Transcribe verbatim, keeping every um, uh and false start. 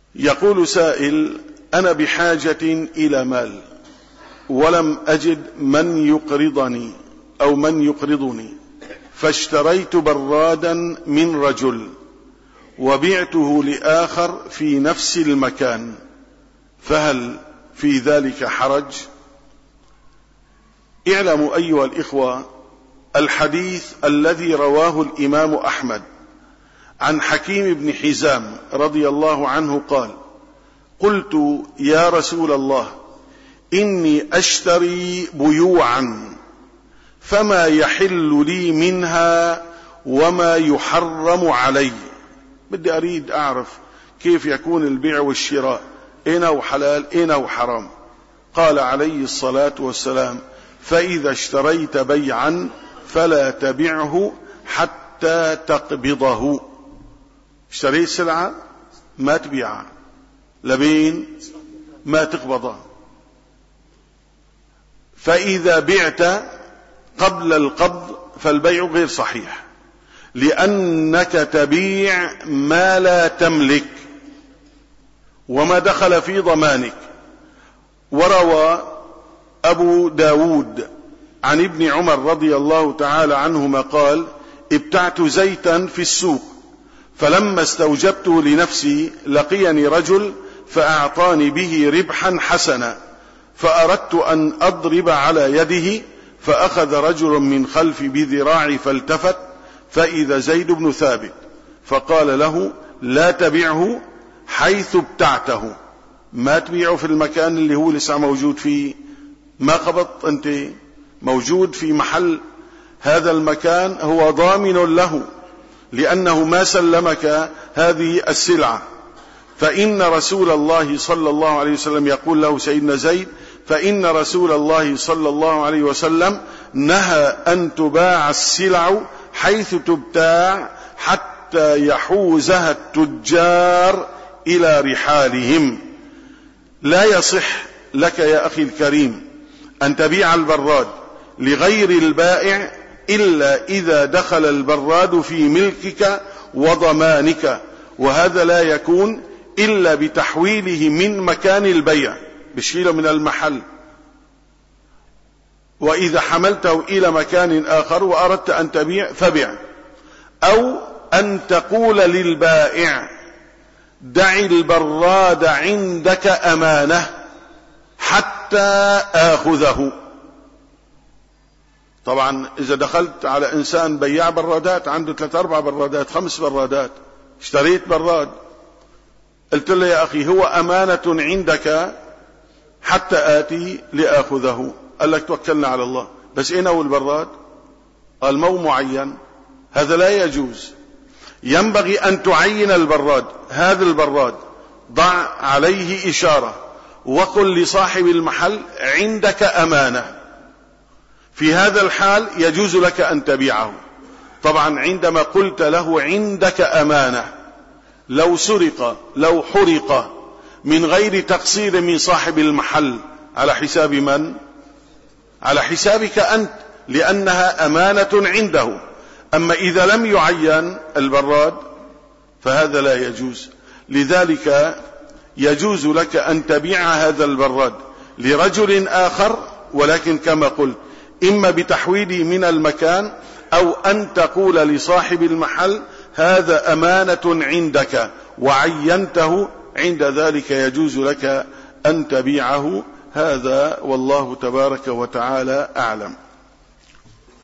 يقول سائل: أنا بحاجة إلى مال ولم أجد من يقرضني أو من يقرضني، فاشتريت برادا من رجل وبعته لآخر في نفس المكان، فهل في ذلك حرج؟ اعلموا أيها الإخوة، الحديث الذي رواه الإمام أحمد عن حكيم بن حزام رضي الله عنه قال: قلت يا رسول الله إني أشتري بيوعا فما يحل لي منها وما يحرم علي، بدي أريد أعرف كيف يكون البيع والشراء، إنه حلال إنه حرام. قال عليه الصلاة والسلام: فإذا اشتريت بيعا فلا تبعه حتى تقبضه. اشتريت سلعة ما تبيعها لبين ما تقبضها، فإذا بعت قبل القبض فالبيع غير صحيح، لأنك تبيع ما لا تملك وما دخل في ضمانك. وروى أبو داود عن ابن عمر رضي الله تعالى عنهما قال: ابتعت زيتا في السوق فلما استوجبته لنفسي لقيني رجل فأعطاني به ربحا حسنا، فأردت أن أضرب على يده، فأخذ رجل من خلفي بذراعي فالتفت فإذا زيد بن ثابت، فقال له: لا تبيعه حيث ابتعته، ما تبيعه في المكان اللي هو لسه موجود فيه، ما قبضت أنت، موجود في محل هذا المكان هو ضامن له لأنه ما سلمك هذه السلعة. فإن رسول الله صلى الله عليه وسلم يقول له سيدنا زيد: فإن رسول الله صلى الله عليه وسلم نهى أن تباع السلع حيث تبتاع حتى يحوزها التجار إلى رحالهم. لا يصح لك يا أخي الكريم أن تبيع البراد لغير البائع إلا إذا دخل البراد في ملكك وضمانك، وهذا لا يكون إلا بتحويله من مكان البيع، بشيله من المحل. وإذا حملته إلى مكان آخر وأردت أن تبيع فبيع، أو أن تقول للبائع: دع البراد عندك أمانة حتى آخذه. طبعا إذا دخلت على إنسان بياع برادات عنده ثلاث أربع برادات خمس برادات، اشتريت براد، قلت له: يا أخي هو أمانة عندك حتى آتي لآخذه، قال لك: توكلنا على الله، بس إيه هو البراد؟ قال: مو معين، هذا لا يجوز. ينبغي أن تعين البراد، هذا البراد ضع عليه إشارة وقل لصاحب المحل: عندك أمانة. في هذا الحال يجوز لك أن تبيعه. طبعا عندما قلت له عندك أمانة، لو سرق لو حرق من غير تقصير من صاحب المحل، على حساب من؟ على حسابك أنت، لأنها أمانة عنده. أما إذا لم يعين البراد فهذا لا يجوز. لذلك يجوز لك أن تبيع هذا البراد لرجل آخر، ولكن كما قلت إما بتحويله من المكان أو أن تقول لصاحب المحل: هذا أمانة عندك وعينته، عند ذلك يجوز لك أن تبيعه. هذا والله تبارك وتعالى أعلم.